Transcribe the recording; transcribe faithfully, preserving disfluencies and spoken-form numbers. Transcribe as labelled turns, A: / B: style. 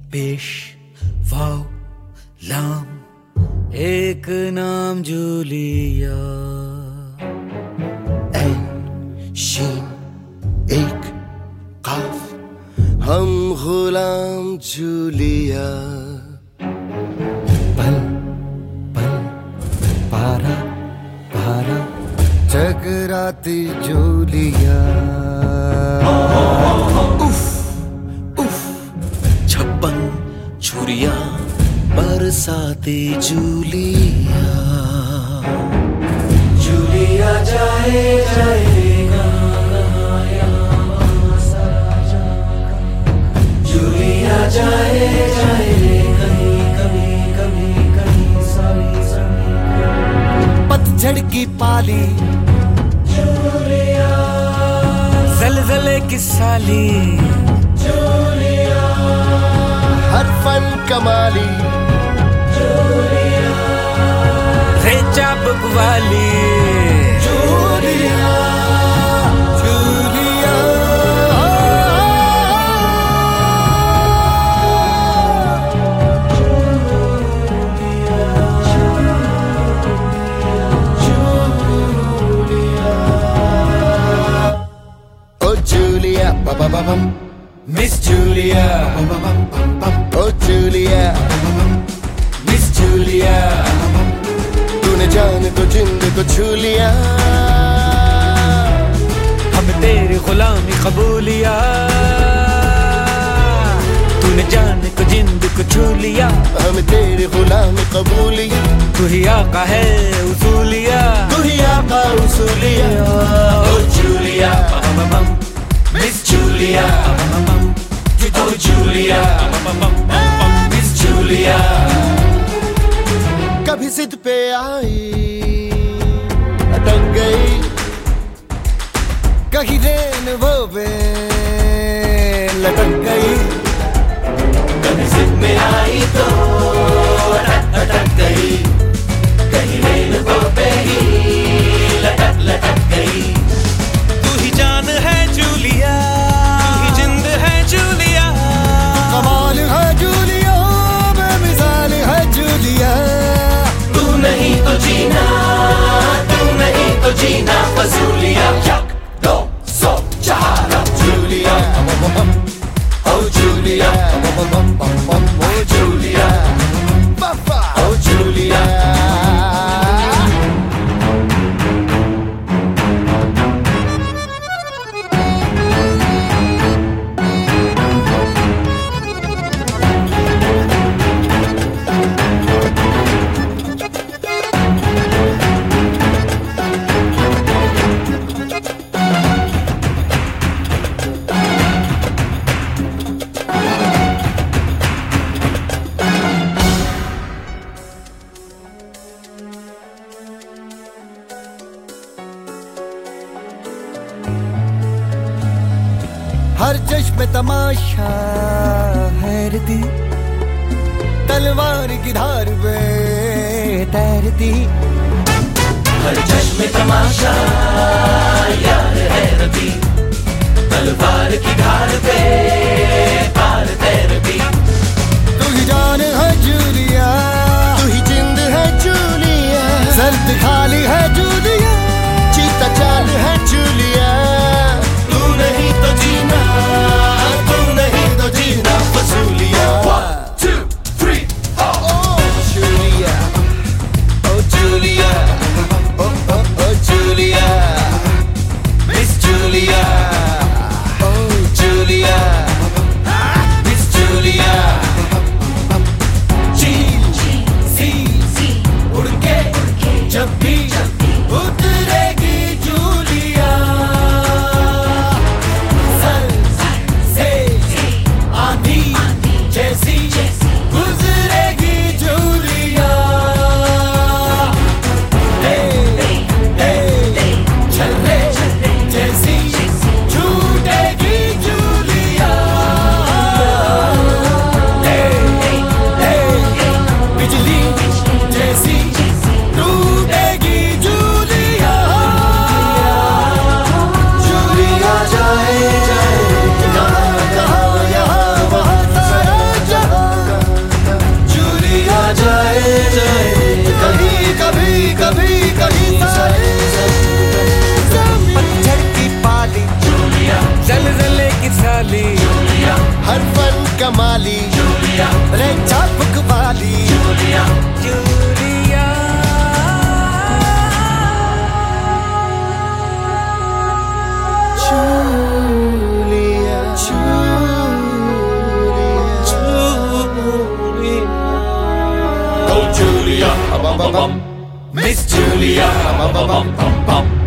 A: पेश वाव लाम एक नाम जूलिया, ऐन शीन एक काफ हम गुलाम जूलिया, पल पल पारा पारा चकराती जूलिया, उफ उफ छप्पन छुरिया बरसाती जूलिया, जूलिया जाए जाएगा जूलिया जाए जाए कहीं कभी कभी कहीं सारी सारी पतझड़ की पाली जूलिया, ज़लज़ले की साली जूलिया, हर फन कमाली जूलिया, रेचा बकवाली जूलिया जूलिया, ओ जूलिया बम बम miss Julia, oh Julia miss Julia, तूने जान को जिंद को छू लिया, हम तेरी गुलामी कबूलिया, तूने जान को जिंद को छू लिया, हम तेरी गुलामी कबूलिया, तू ही आका है उसूलिया, तू ही आका उसूलिया, oh Julia miss Julia, oh Julia miss Julia, कभी जिद पे आई अटक गई, कहीं रेन वो पे लटक गई, कभी जिद में आई तो अटक अटक गई, कहीं रेन वो पे ही लटक लटक गई, तू ही जान है जूलिया, तू ही जिंद है जूलिया, कमाल है जूलिया, बेमिसाल है जूलिया, तू नहीं तो जीना, तू नहीं तो जीना फजूलिया, एक दो सौ चार Julia, oh Julia, oh Julia, oh Julia, oh Julia तमाशा हैरती, तलवार की धार पे तैरती, हर चश्मे तमाशा यार हैरती, तलवार की धार पे तार तैरती, तू ही जान है जूलिया, तू ही जिंद है जूलिया, सर्द खाली है जूलिया, चीता चाल है जूलिया, तू नहीं तो जीना, तू नहीं तो जीना फजूलिया, one two three four, oh Julia, oh Julia, oh oh oh Julia, miss Julia, oh Julia, miss Julia, जी जूलिया,
B: रे चाबुक वाली
A: Julia, Julia.
B: Julia,
A: Julia. Oh Julia, bum bum bum. Miss Julia, bum bum bum bum bum.